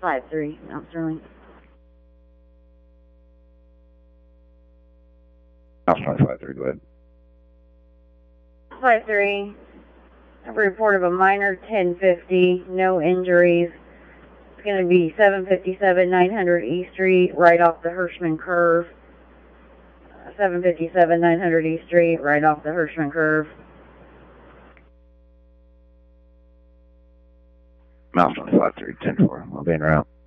53, Mount Sterling. Mouse 25-3, go ahead. 53. I've reported a minor 1050, no injuries. It's going to be 757 900 E Street, right off the Hirschman curve. 757 900 E Street, right off the Hirschman curve. Mouse 25-3, 10-4, I'll be en route.